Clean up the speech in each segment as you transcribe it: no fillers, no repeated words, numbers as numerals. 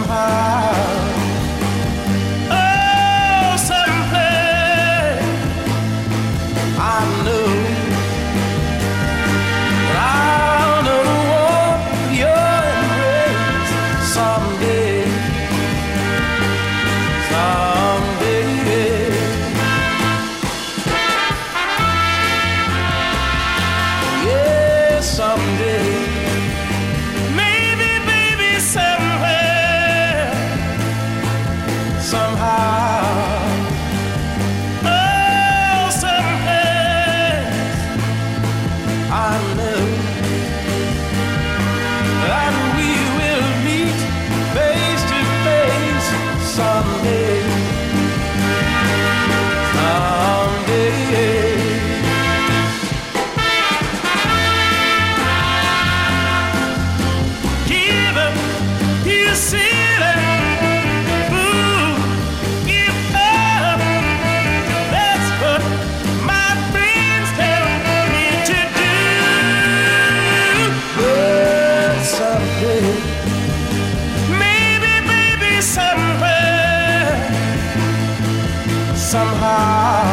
somehow. Oh, someday I know that I'll know the warmth of your embrace someday. Someday, yeah, someday. Maybe, baby, somewhere, somehow. Oh, someday I know that we will meet face to face someday. Someday. Give up, you silly fool. Give up. That's what my friends tell me to do. But someday, maybe, maybe somewhere, somehow.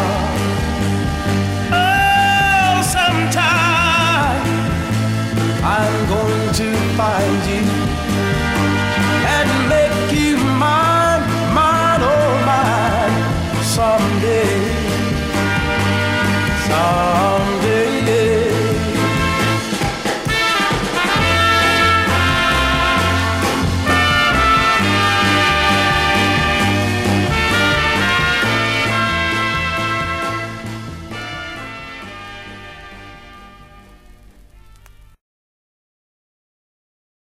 Oh, sometime I'm going to find you and make you mine, mine, oh mine. Someday, someday.